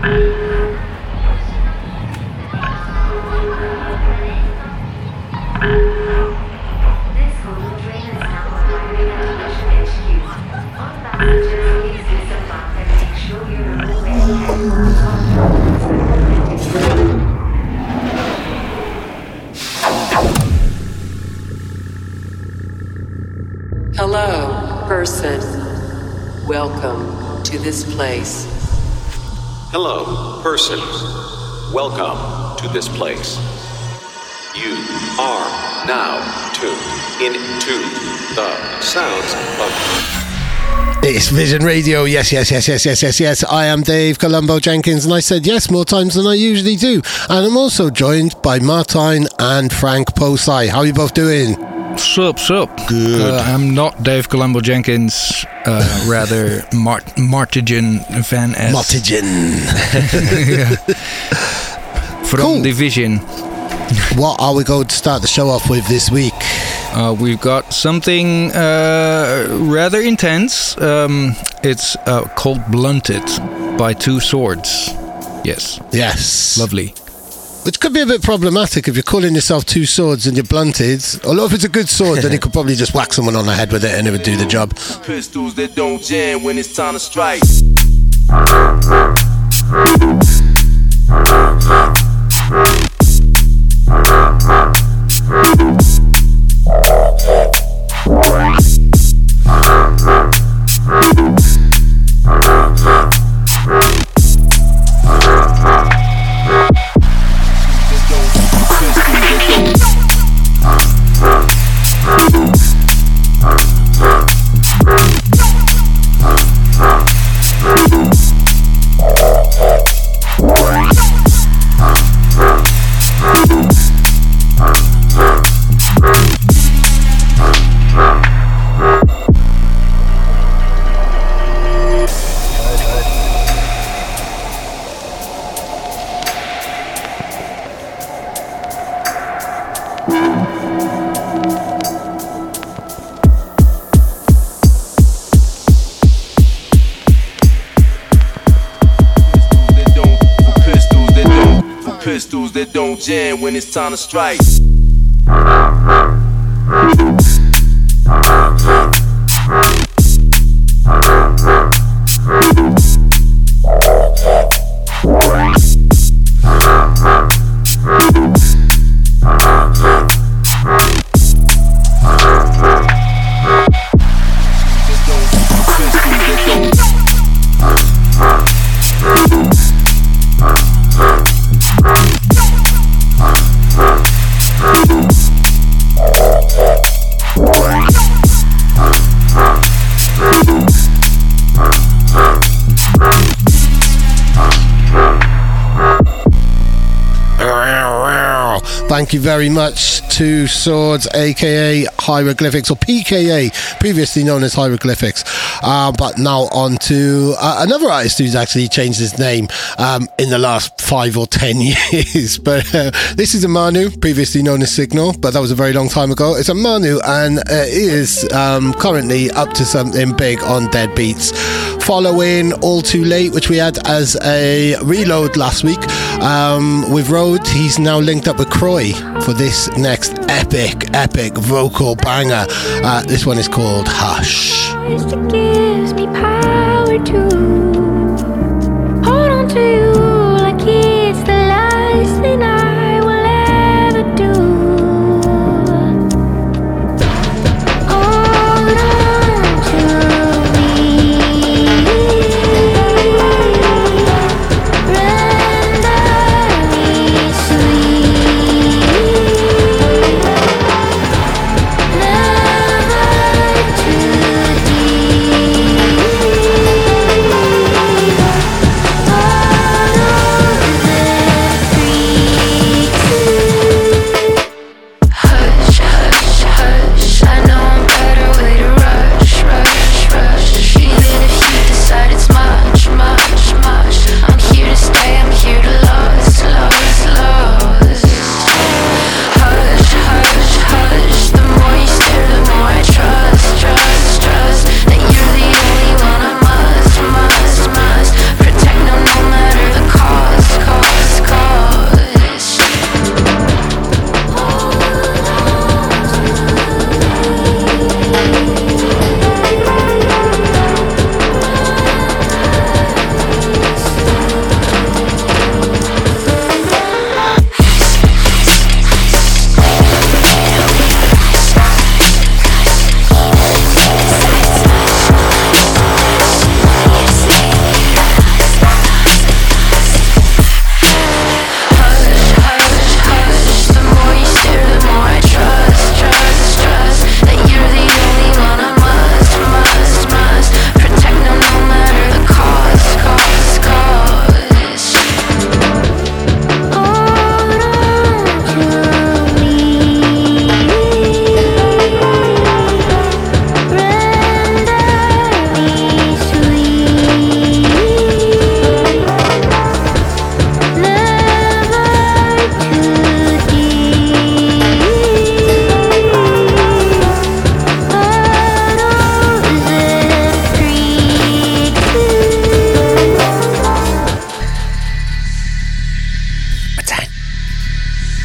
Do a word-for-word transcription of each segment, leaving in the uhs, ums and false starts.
Hello, person. Welcome to this place. Hello, person. Welcome to this place. You are now tuned into the sounds of... It's Vision Radio. Yes, yes, yes, yes, yes, yes, yes. I am Dave Colombo Jenkins, and I said yes more times than I usually do. And I'm also joined by Martijn and Frank Posey. How are you both doing? Sup, sup. Good. Uh, I'm not Dave Colombo Jenkins, uh, rather Mart- Martigen Van S. Martigen. From Cool. Division. What are we going to start the show off with this week? Uh, we've got something uh, rather intense. Um, it's uh, called Blunted by Two Swords. Yes. Yes. Lovely. Which could be a bit problematic if you're calling yourself Two Swords and you're blunted. Although if it's a good sword, then you could probably just whack someone on the head with it and it would do the job. Pistols that don't jam when it's time to strike. Pistols that don't jam when it's time to strike. Thank you very much to Swords, aka Hieroglyphics, or P K A, previously known as Hieroglyphics. Uh, but now on to uh, another artist who's actually changed his name um, in the last five or ten years. But uh, this is a Manu, previously known as Signal, but that was a very long time ago. It's a Manu, and uh, is um, currently up to something big on Dead Beats. Following All Too Late, which we had as a reload last week um, with Road, he's now linked up with Croy for this next epic, epic vocal banger. Uh, this one is called Hush. It gives me power to hold on to you like it's the last thing I will ever do. Hold on to me, render me sweet, never too deep.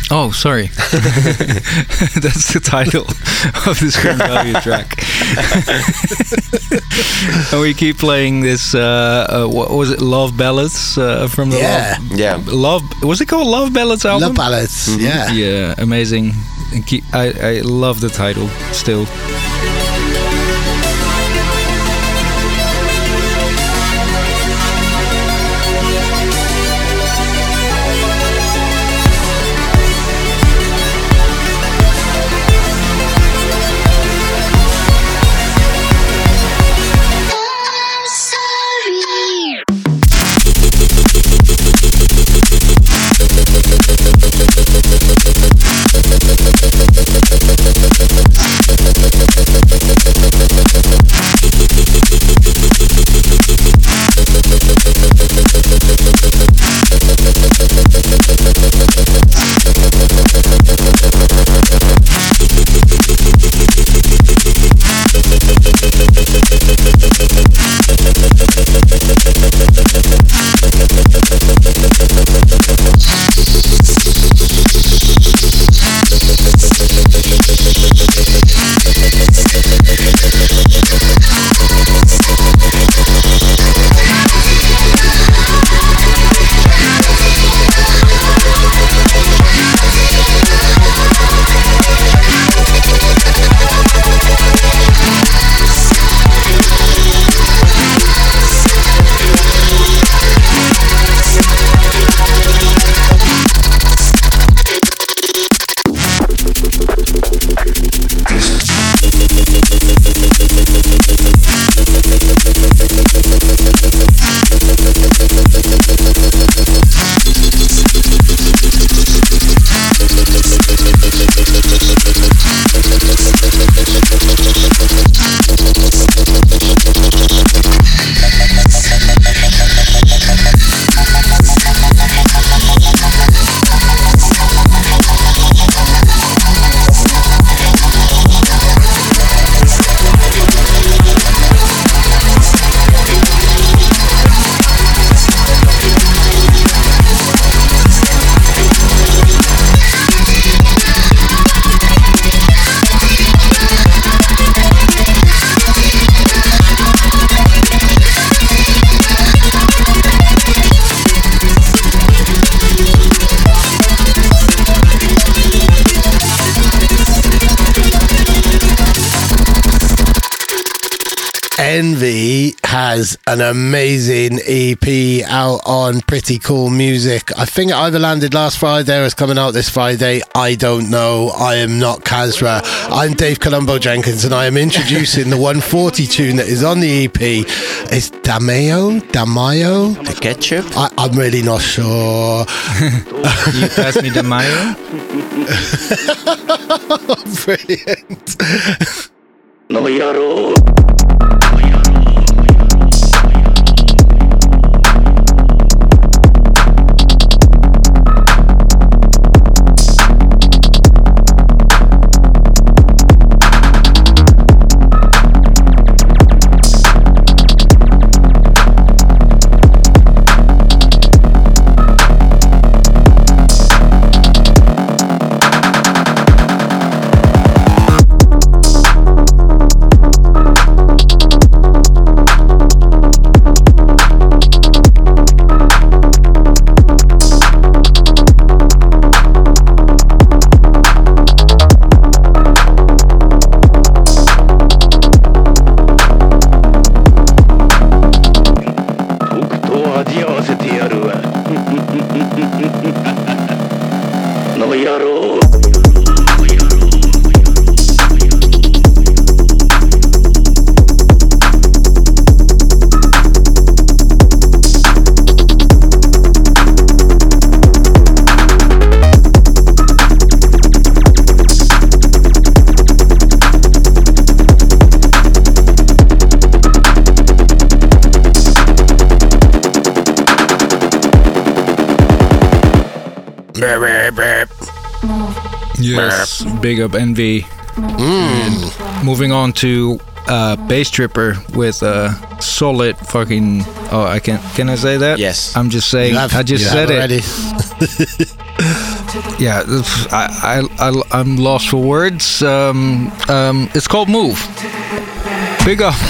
Oh, sorry. That's the title of the Scream Value track. And we keep playing this, uh, uh, what was it, Love Ballads uh, from the Yeah. Love, Yeah. Love, was it called Love Ballads album? Love Ballads. Mm-hmm. Yeah. Yeah, amazing. And keep, I, I love the title still. Envy has an amazing E P out on Pretty Cool Music. I think it either landed last Friday or it's coming out this Friday. I don't know. I am not Kazra. I'm Dave Colombo Jenkins, and I am introducing the one forty tune that is on the E P. It's Dameo? Damayo? The ketchup? I, I'm really not sure. You pass me the mayo? Brilliant. No yaro. Yes, big up Envy. And moving on to uh, Bass Tripper with a solid fucking. Oh, I can can I say that? Yes. I'm just saying. You have- I just you said have it. already. yeah, I, I, I, I'm lost for words. Um, um, it's called Move. Big up.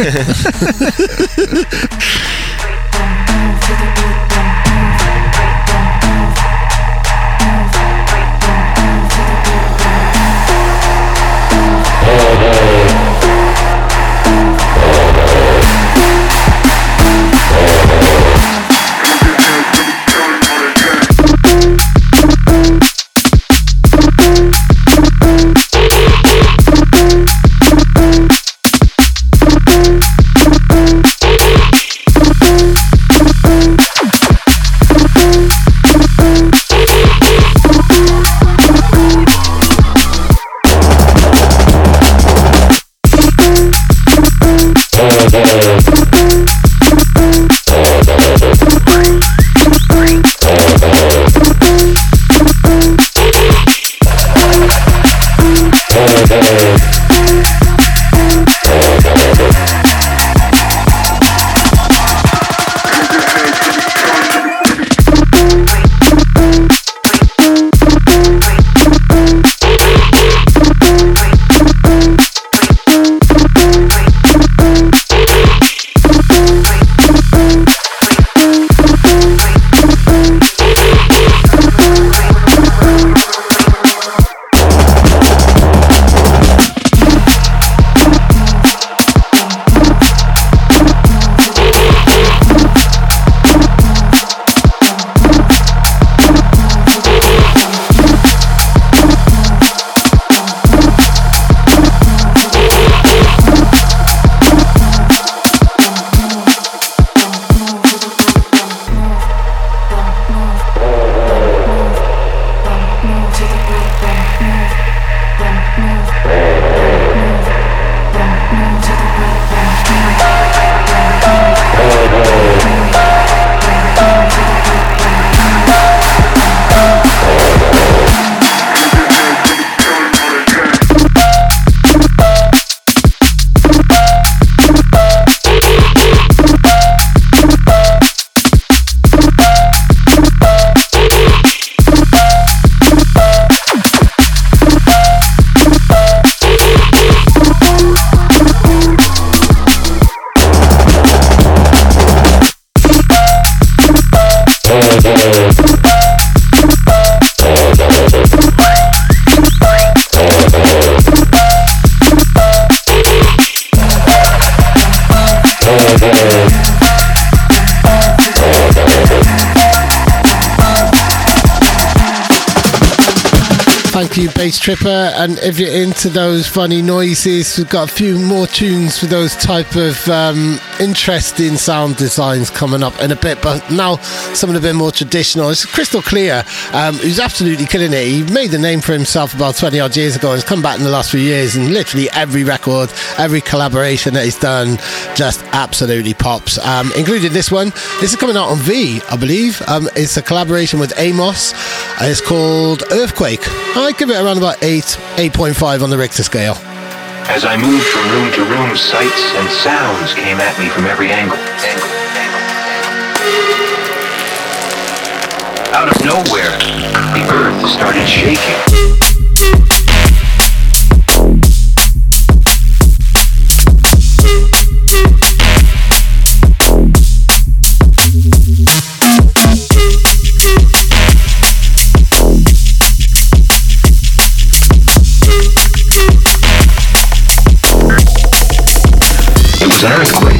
Thank you, Bass Tripper. And if you're into those funny noises, we've got a few more tunes for those type of um, interesting sound designs coming up in a bit. But now something a bit more traditional. It's Crystal Clear, um, who's absolutely killing it. He made a name for himself about twenty odd years ago and has come back in the last few years, and literally every record, every collaboration that he's done just absolutely pops, um, including this one. This is coming out on V, I believe. Um, it's a collaboration with Amos. It's called Earthquake. I give it around about eight, eight point five on the Richter scale. As I moved from room to room, sights and sounds came at me from every angle. angle, angle, angle. Out of nowhere, the earth started shaking. It was an earthquake.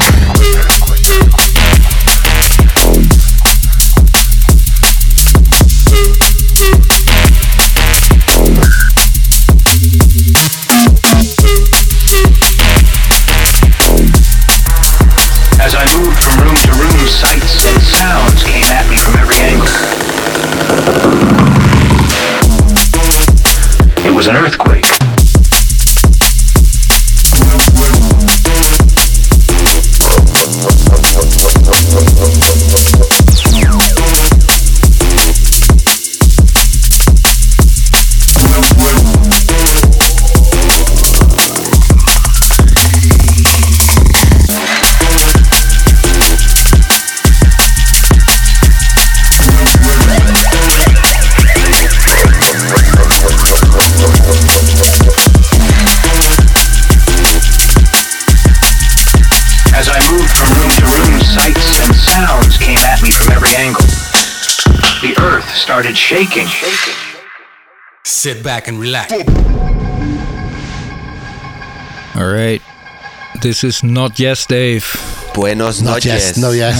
angle. The earth started shaking. Sit back and relax. All right. This is Not Yes, Dave. Buenos Not yes, noches. no yes.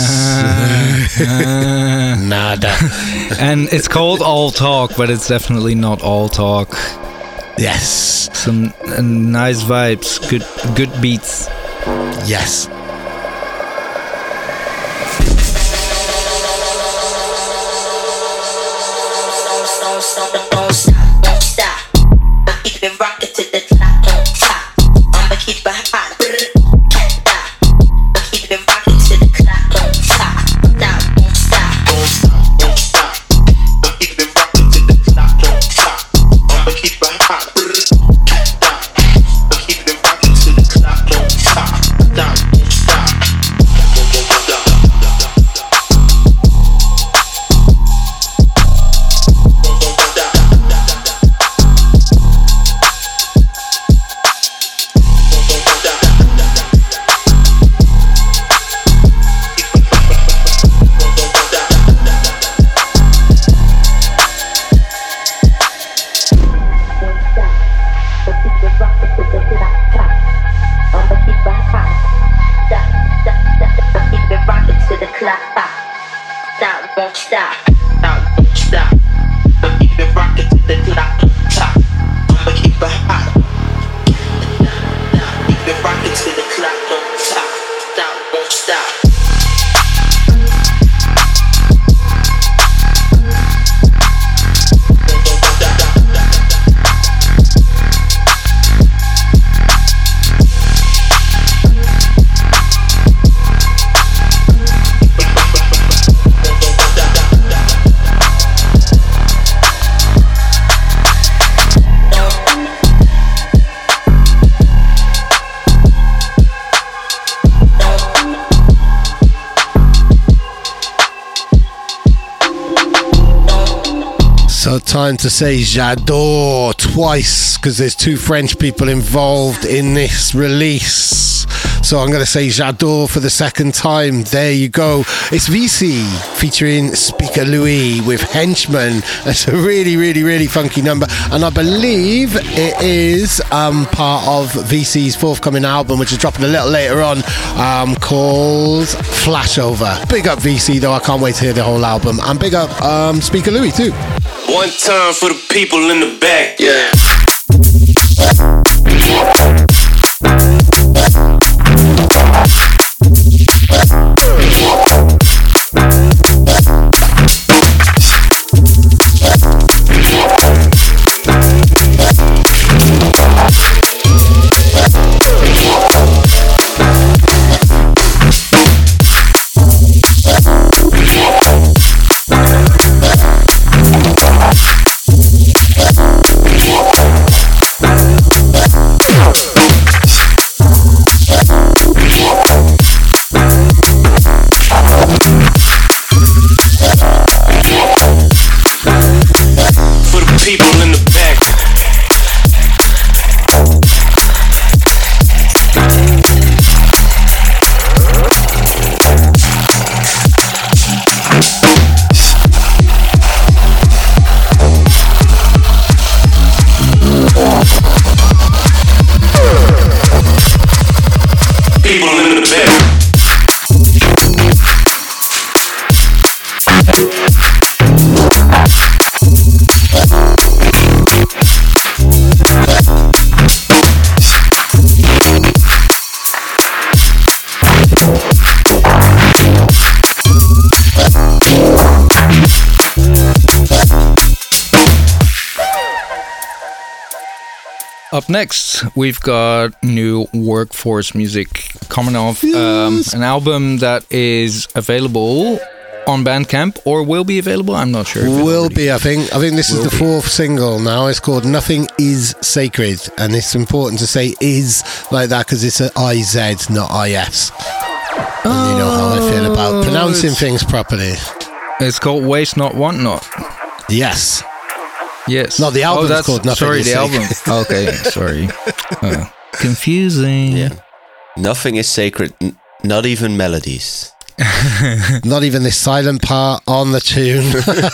Uh, Nada. and it's called All Talk, but it's definitely not All Talk. Yes. Some uh, nice vibes, good good beats. Yes. So time to say J'adore twice because there's two French people involved in this release. So I'm going to say J'adore for the second time. There you go. It's V C featuring Speaker Louis with Henchman. It's a really, really, really funky number. And I believe it is um, part of V C's forthcoming album, which is dropping a little later on, um, called Flashover. Big up V C though. I can't wait to hear the whole album. And big up um, Speaker Louis too. One time for the people in the back. Yeah. Up next, we've got new Workforce music coming off. Um, an album that is available on Bandcamp or will be available. I'm not sure. If will be, I think. I think this is the be. fourth single now. It's called Nothing Is Sacred. And it's important to say is like that because it's an I Z, not I S. And oh, you know how I feel about pronouncing things properly. It's called Waste Not, Want Not. Yes. Yes. No, the album's oh, that's, called Nothing Sorry, Is the Sacred. album. Okay, sorry. Uh, confusing. Yeah. Nothing is sacred, n- not even melodies. Not even this silent part on the tune.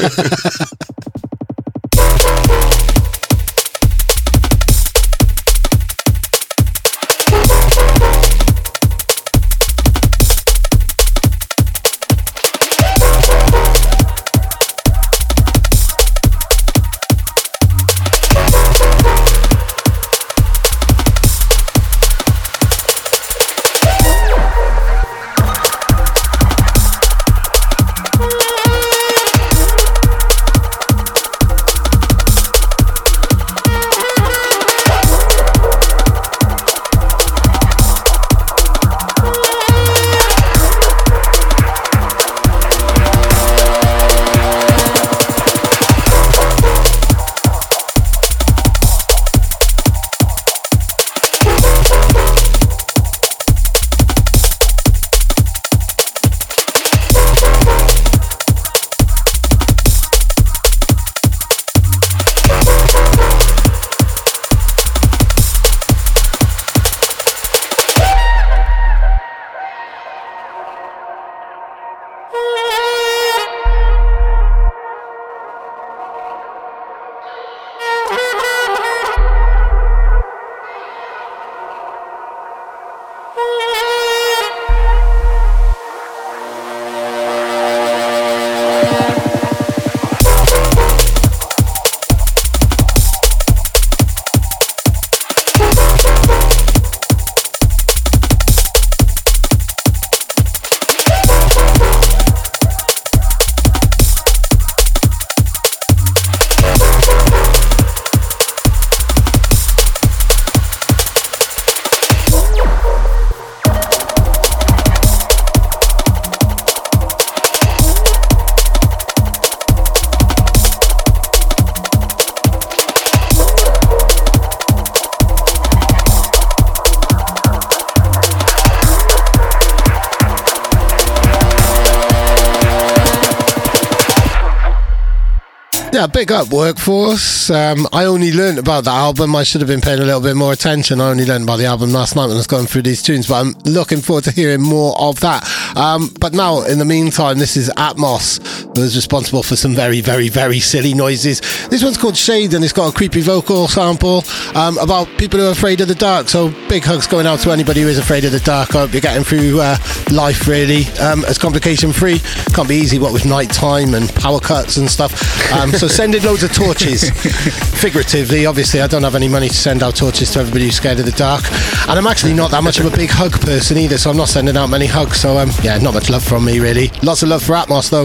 Yeah, big up Workforce. Um, I only learned about the album. I should have been paying a little bit more attention. I only learned about the album last night when I was going through these tunes, but I'm looking forward to hearing more of that. Um, but now, in the meantime, this is Atmos, who is responsible for some very, very, very silly noises. This one's called Shade, and it's got a creepy vocal sample um, about people who are afraid of the dark. So big hugs going out to anybody who is afraid of the dark. I hope you're getting through uh, life, really, um, as complication-free. Can't be easy, what with night time and power cuts and stuff. Um, so send in loads of torches. Figuratively, obviously, I don't have any money to send out torches to everybody who's scared of the dark. And I'm actually not that much of a big hug person either, so I'm not sending out many hugs. So, um, yeah, not much love from me, really. Lots of love for Atmos, though.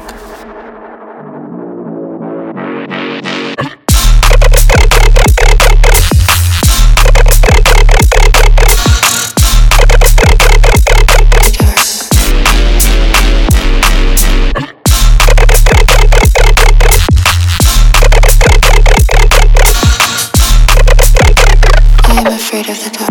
Afraid of the dark.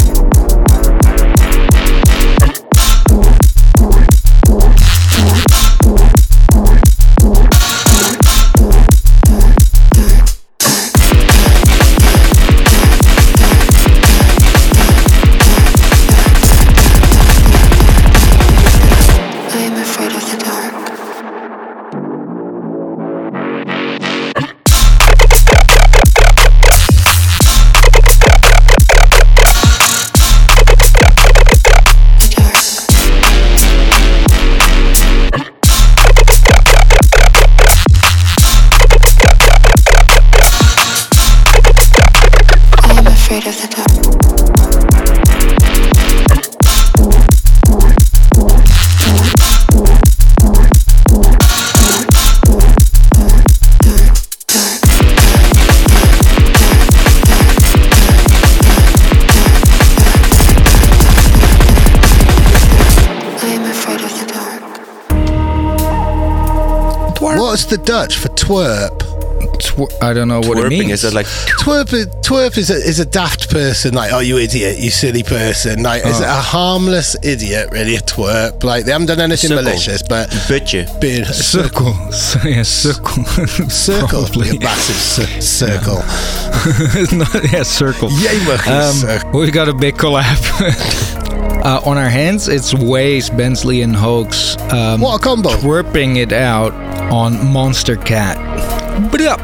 What's the Dutch for twerp? Twer- I don't know what Twerping, it means. is it like Twerp, twerp is a, is a daft person, like, oh, you idiot, you silly person. Like, oh. Is it a harmless idiot, really, a twerp? Like, they haven't done anything circle. malicious, but... Bitch. Being a circle. circle. Yeah, circle. Circle. A massive c- circle. Not, yeah, circle. Jemig, um, circle. We got a big collab. Uh, on our hands, it's Waze, Bensley, and Hoax. Um, What a combo. Twerping it out on Monster Cat. But up.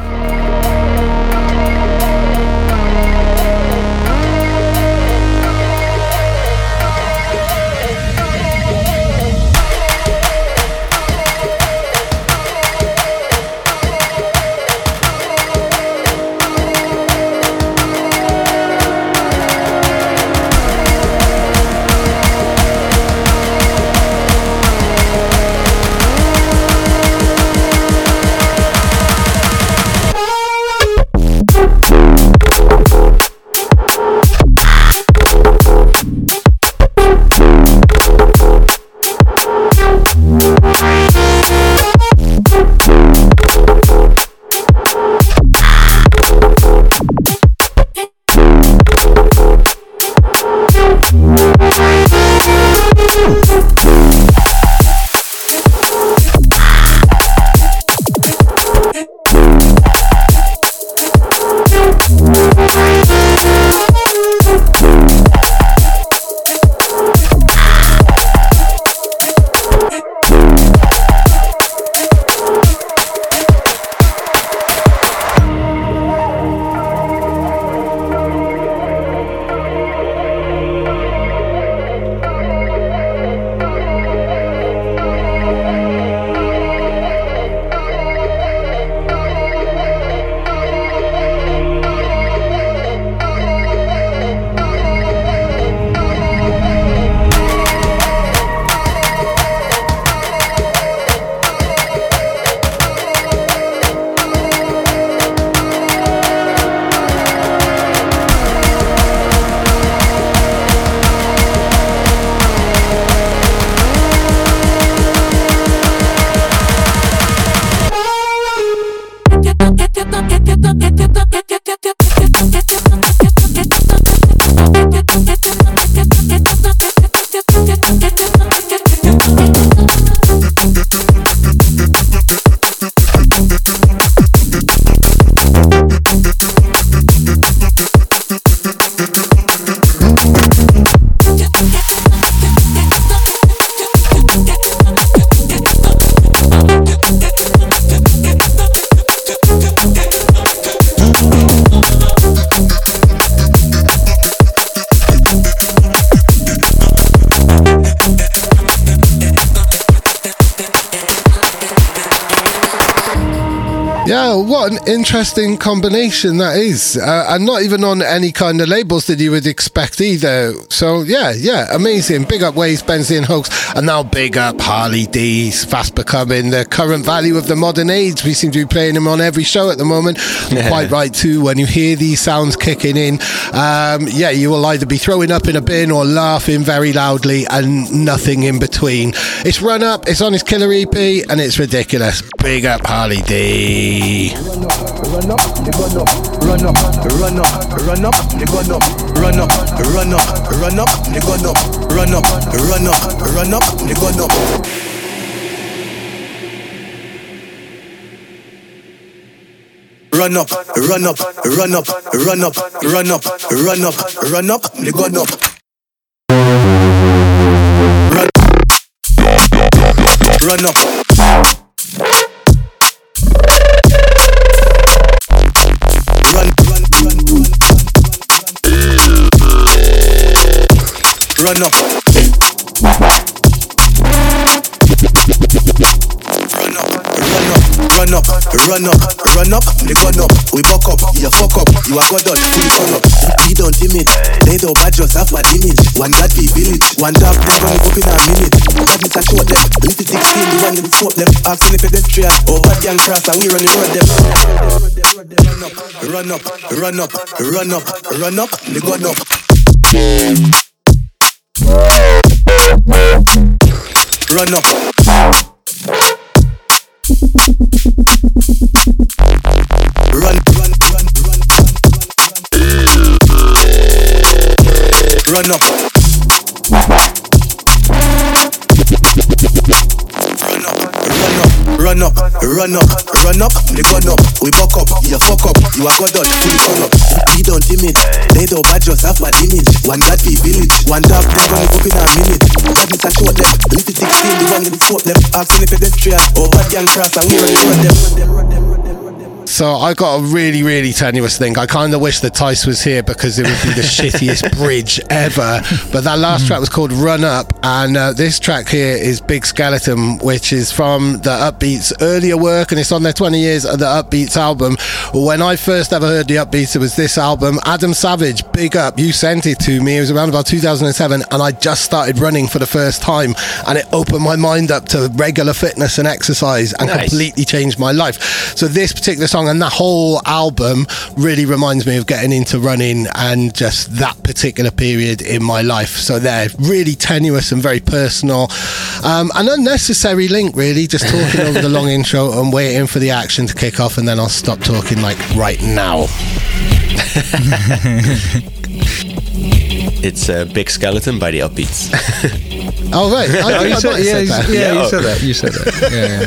Yeah, what an interesting combination that is. Uh, and not even on any kind of labels that you would expect either. So, yeah, yeah, amazing. Big up Waze, Bensley and Hoax. And now big up Harley D, fast becoming the current value of the modern age. We seem to be playing him on every show at the moment. Yeah. Quite right, too. When you hear these sounds kicking in, um, yeah, you will either be throwing up in a bin or laughing very loudly and nothing in between. It's Run Up, it's on his Killer E P, and it's ridiculous. Big up Harley D. Run up, run up, they gun up, run up, run up, run up, they gun up, run up, run up, run up, they gun up, run up, run up, run up, they gun up. Run up, run up, run up, run up, run up, run up, run up, they gun up. Run, run up. Run, run, run, run, run, run up. Run up, run up, run up, run up, run up, they gun up, we buck up, you fuck up, you are god on, fully turn up. We don't timid, they don't badge us, have bad image. One God be village, one job, they run up in a minute. God is a short them, little sixteen, the one that smoke them. Asking the pedestrian, oh bad gang cross and we run the road them. Run up, run up, run up, run up, they gun up. Run up. Run, run, run, run, run, run up. Run up, run up, run up, run up, run up, they gun up, we buck up, you fuck up, you are god done, fully turn up. We don't timid, they don't bad just have bad image. One God be village, one dog they run up in a minute. God is a short them, little sixteen, the one that smoke them. Asking if pedestrian, or bad gang cross and we run them. So I got a really, really tenuous thing. I kind of wish that Tice was here because it would be the shittiest bridge ever. But that last track was called Run Up, and uh, this track here is Big Skeleton, which is from the Upbeats earlier work, and it's on their twenty years of the Upbeats album. When I first ever heard the Upbeats, it was this album. Adam Savage, big up, you sent it to me. It was around about two thousand seven, and I just started running for the first time, and it opened my mind up to regular fitness and exercise and nice. Completely changed my life. So this particular song and that whole album really reminds me of getting into running and just that particular period in my life. So they're really tenuous and very personal. Um, an unnecessary link, really, just talking over the long intro and waiting for the action to kick off, and then I'll stop talking like right now. It's a Big Skeleton by the Upbeats. Oh, right. I, oh, you I said, yeah, said that. yeah, yeah, you said that. You said that. Yeah,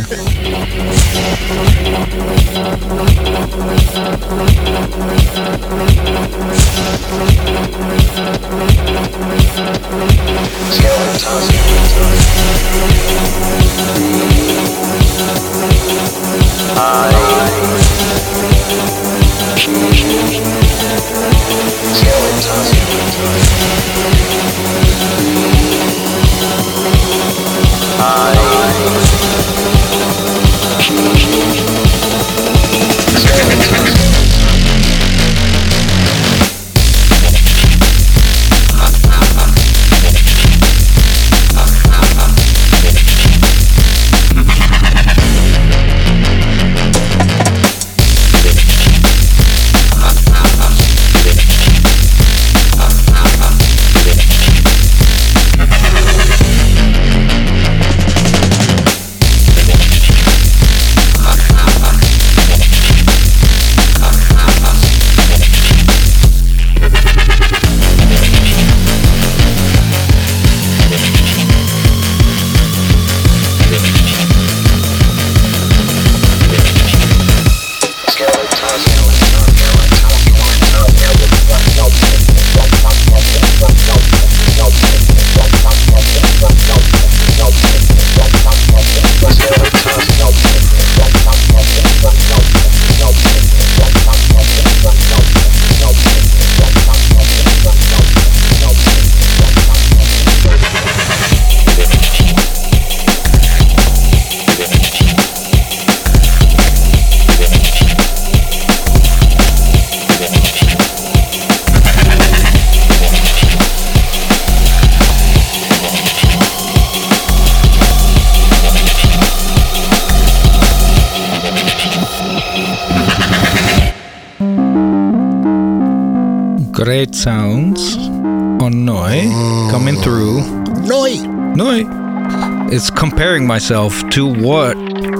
great sounds on Noi mm. coming through. Noi! Noi! It's comparing myself to what?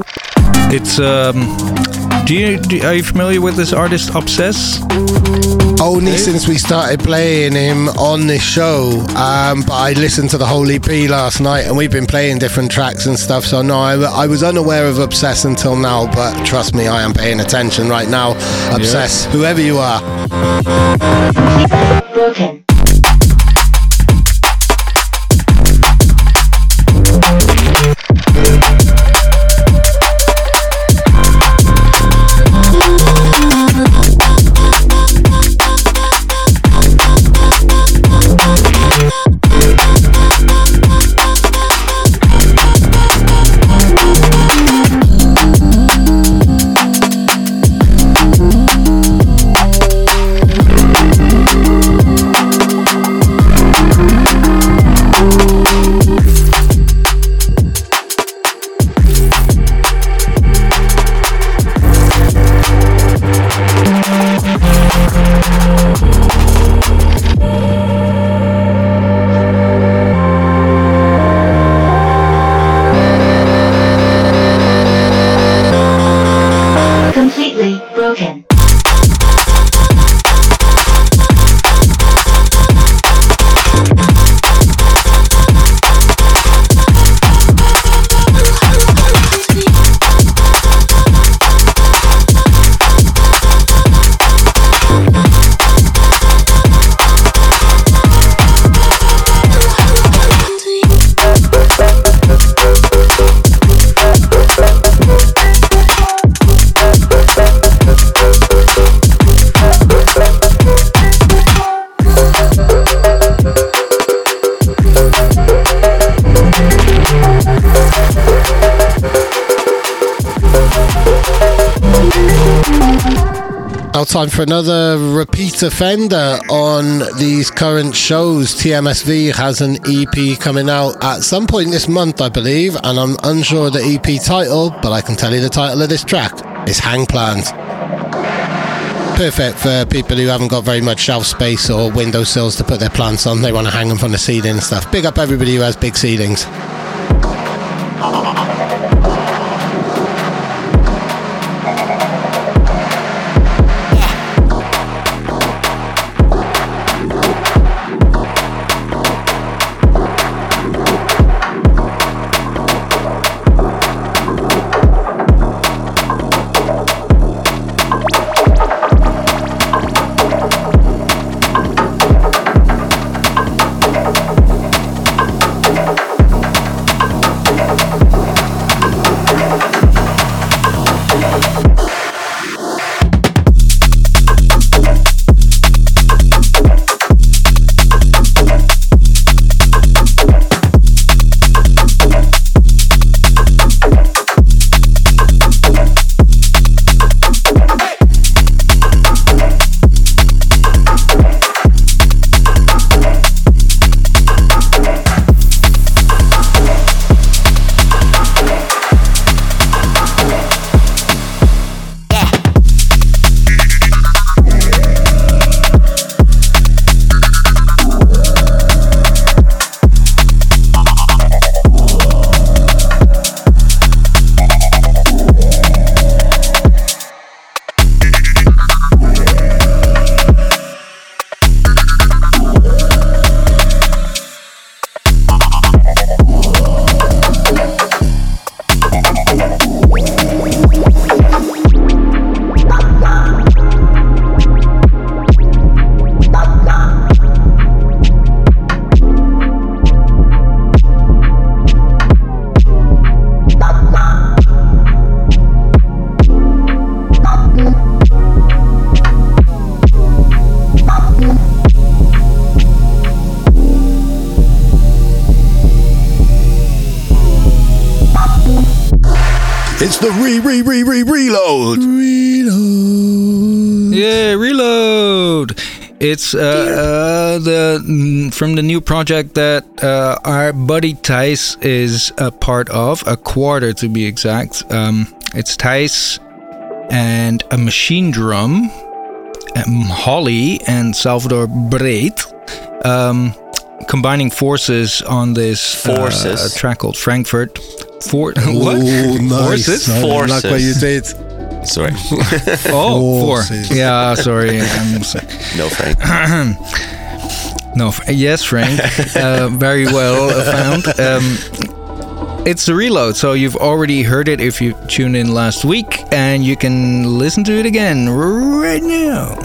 It's, um... Do you, do, are you familiar with this artist, Obsess? Only Dave? Since we started playing him on this show, um, but I listened to the whole E P last night and we've been playing different tracks and stuff, so no, I, I was unaware of Obsess until now, but trust me, I am paying attention right now. Obsess, yeah. Whoever you are. Broken. Now time for another repeat offender on these current shows. T M S V has an E P coming out at some point this month, I believe, and I'm unsure of the E P title, but I can tell you the title of this track. It's Hang Plans. Perfect for people who haven't got very much shelf space or windowsills to put their plants on. They want to hang them from the ceiling and stuff. Big up everybody who has big ceilings. It's the re re re re reload. Reload. Yeah, reload. It's uh, uh, the from the new project that uh, our buddy Thijs is a part of, a quarter to be exact. Um, it's Thijs and a machine drum, um, Holly and Salvador Breed, um, combining forces on this forces. Uh, track called Frankfurt. For what? Ooh, nice. Forces? I Forces. like what you did. Sorry. Oh, four. Forces. Yeah, sorry. I'm No, Frank. no, yes, Frank. uh, very well found. Um, it's a reload, so you've already heard it if you tuned in last week, and you can listen to it again right now.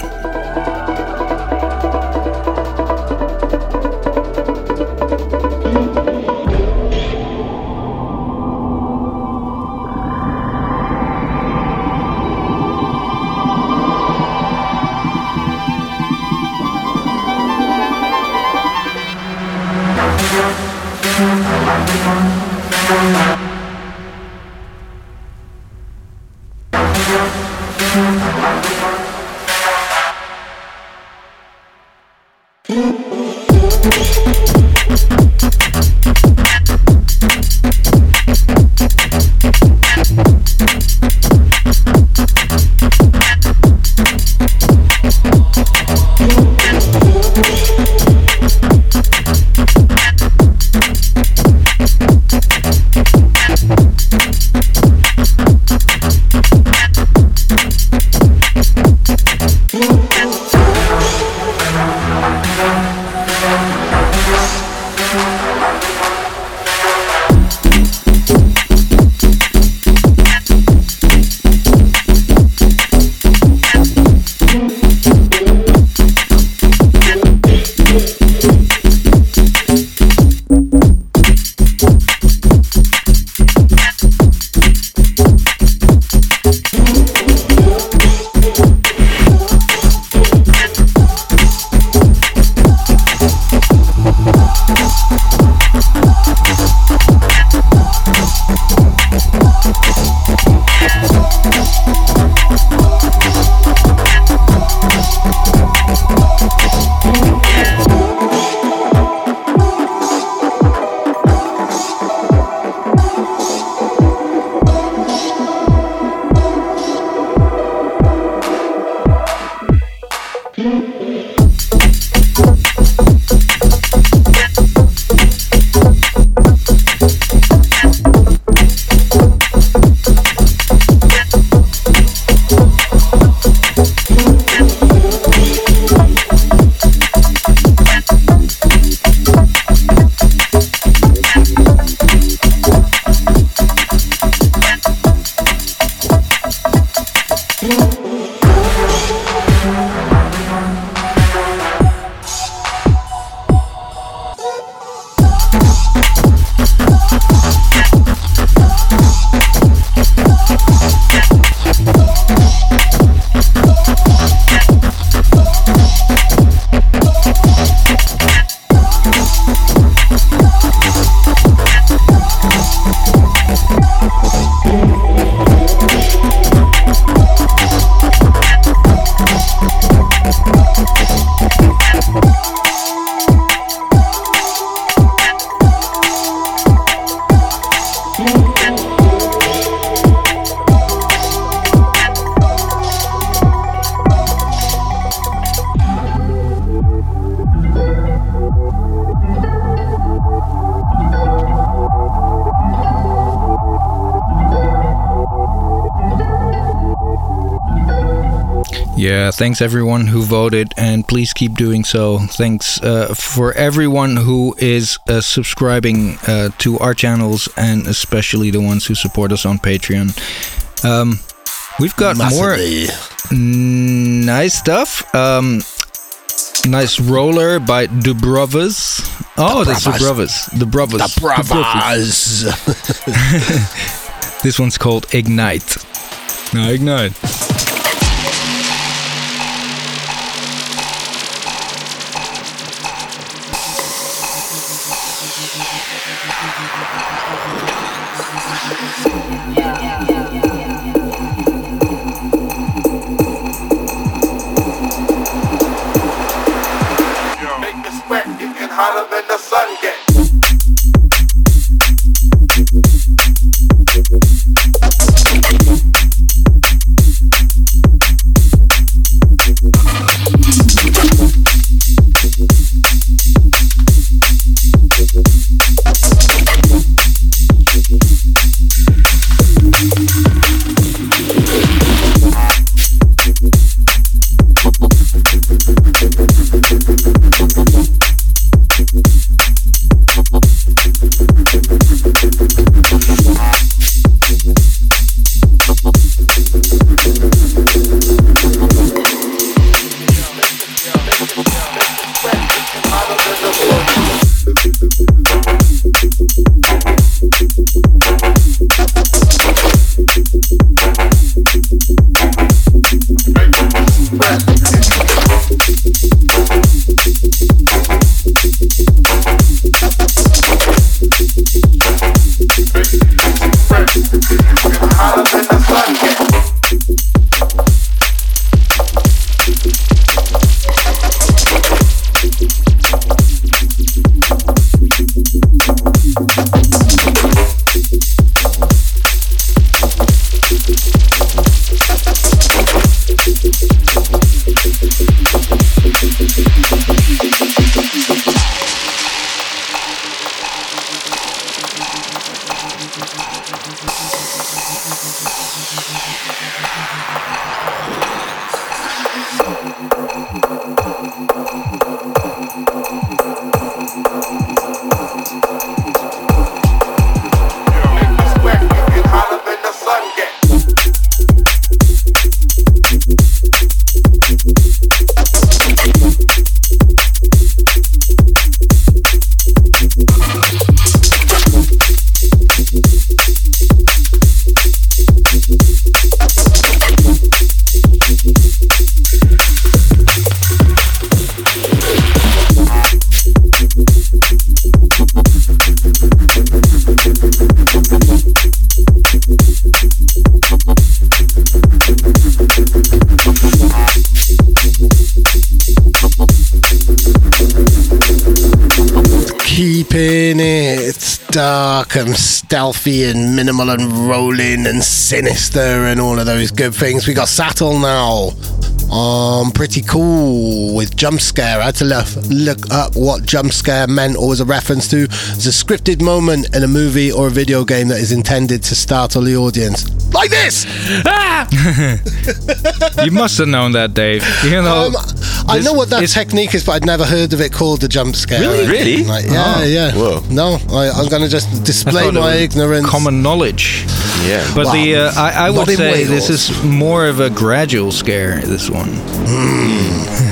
Yeah, thanks everyone who voted, and please keep doing so. Thanks uh, for everyone who is uh, subscribing uh, to our channels, and especially the ones who support us on Patreon. Um, we've got Massively. more nice stuff. Um, nice roller by Dubrovas. Oh, that's Dubrovas. Dubrovas. Dubrovas. This one's called Ignite. Now Ignite. Hotter than the sun gets. Keeping it dark and stealthy and minimal and rolling and sinister and all of those good things. We got Sattel now. Um, pretty cool with jump scare. I had to look, look up what jump scare meant or was a reference to. It's a scripted moment in a movie or a video game that is intended to startle the audience. Like this! Ah! You must have known that, Dave. You know, um, I know what that technique is, but I'd never heard of it called the jump scare. Really? Really? Like, yeah, oh. yeah. Whoa. No, I, I'm going to just display my ignorance. Common knowledge. Yeah. But wow. the uh, I, I would say Wales. this is more of a gradual scare, this one. Mm.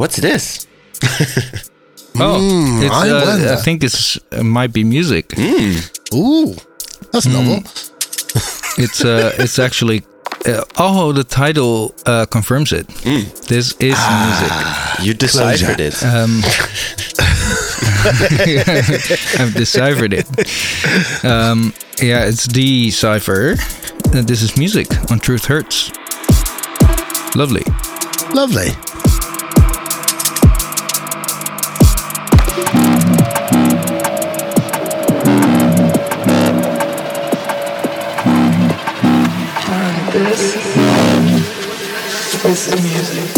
What's this? Oh, Mm, it's, I uh, wonder. I think it's it might be music. Ooh, that's novel. It's uh, it's actually. Uh, oh, the title uh, confirms it. This is You deciphered it. music. Um, I've deciphered it. Um, yeah, it's the cipher. Uh, this is music on Truth Hurts. Lovely. Lovely. This is music.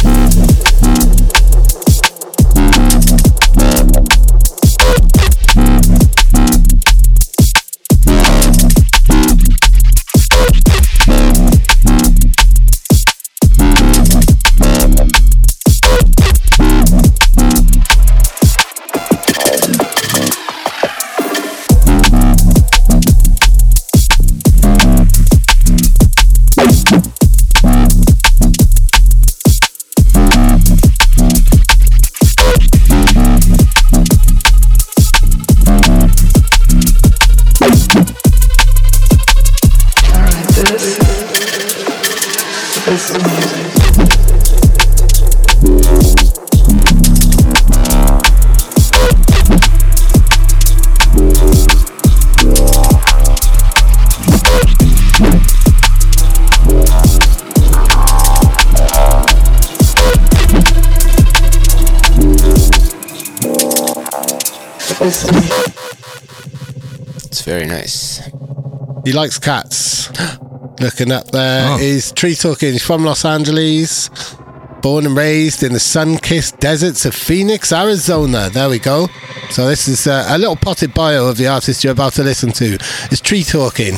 It's very nice. He likes cats. Looking up there Oh. is Tree Talking. He's from Los Angeles. Born and raised in the sun-kissed deserts of Phoenix, Arizona. There we go. So this is uh, a little potted bio of the artist you're about to listen to. It's Tree Talking.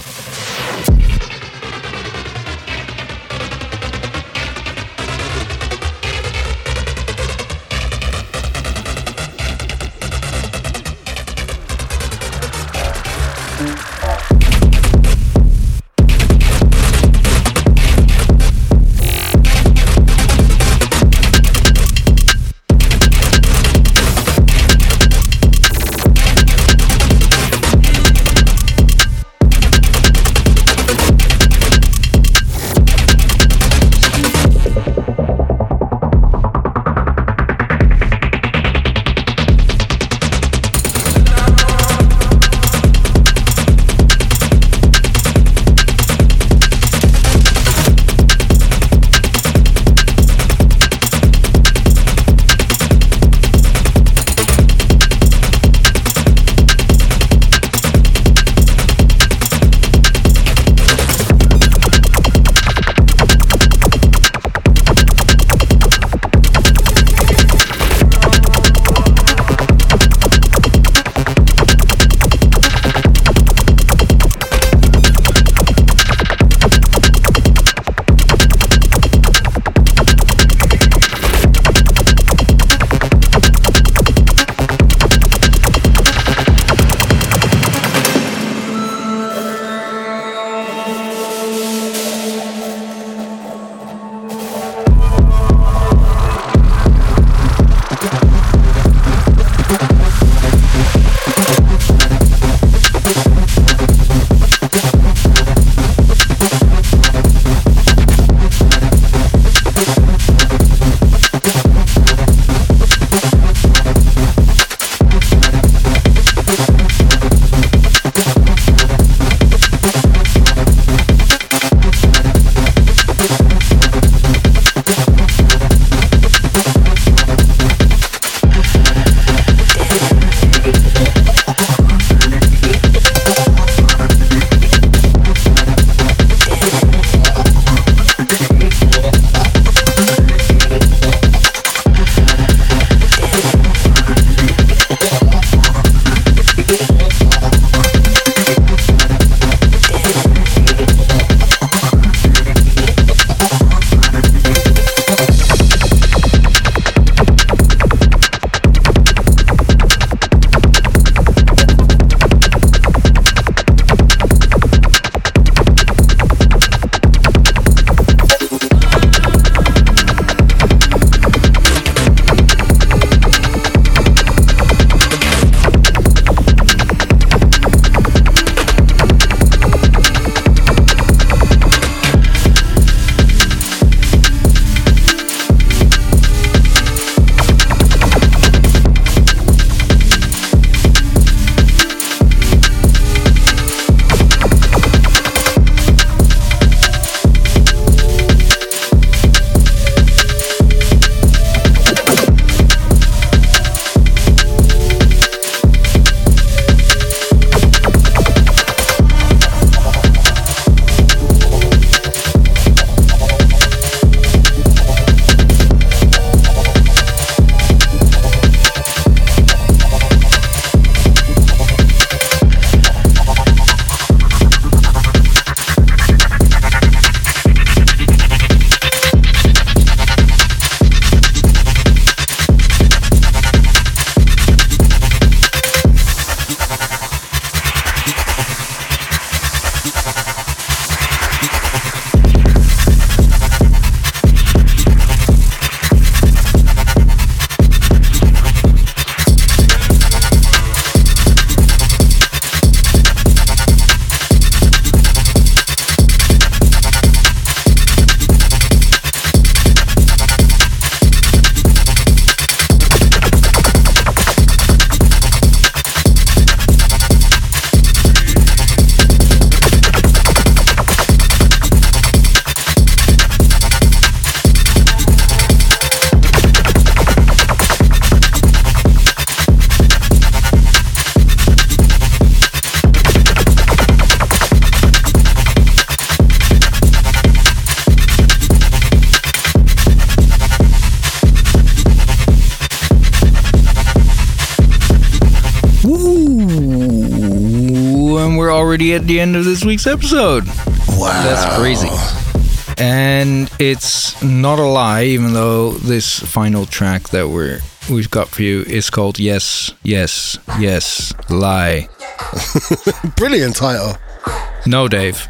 And we're already at the end of this week's episode. Wow. That's crazy. And it's not a lie, even though this final track that we're, we've got for you is called Yes, Yes, Yes, Lie. Brilliant title. No, Dave.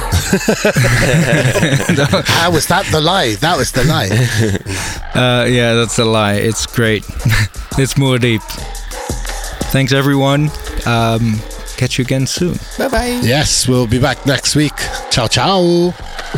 How was that the lie? That was the lie. Uh, yeah, that's a lie. It's great. It's more deep. Thanks, everyone. Um, catch you again soon. Bye-bye. Yes, we'll be back next week. Ciao, ciao.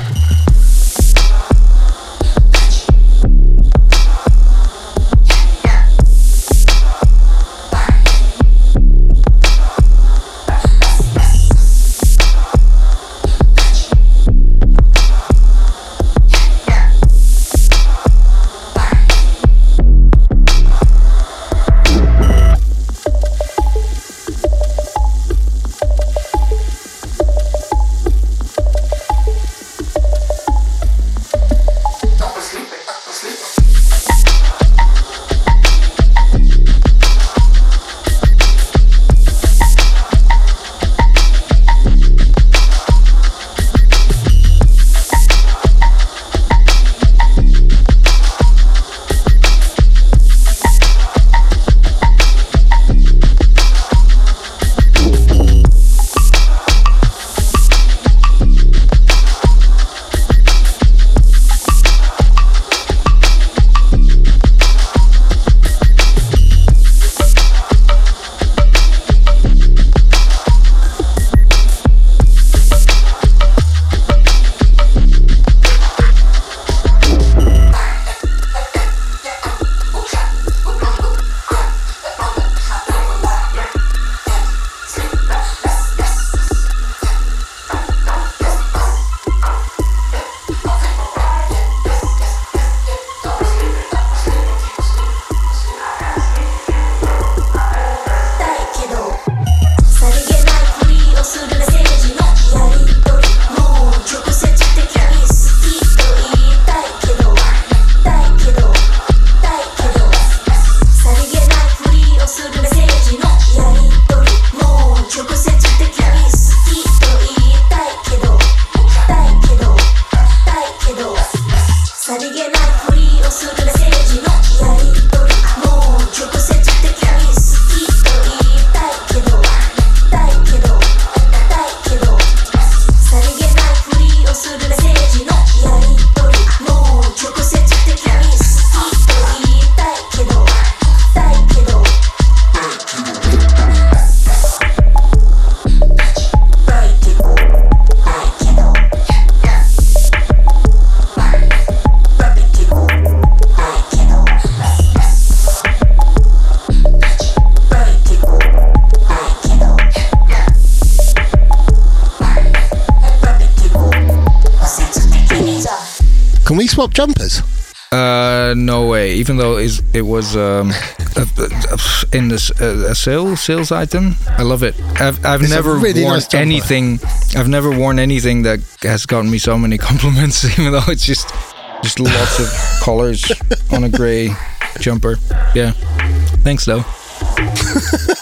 Can we swap jumpers? Uh, no way. Even though it's, it was um, a, a, in this a, a sale sales item, I love it. I've I've It's a never really worn nice jumper. anything. I've never worn anything that has gotten me so many compliments. Even though it's just just lots of colors on a grey jumper. Yeah. Thanks though.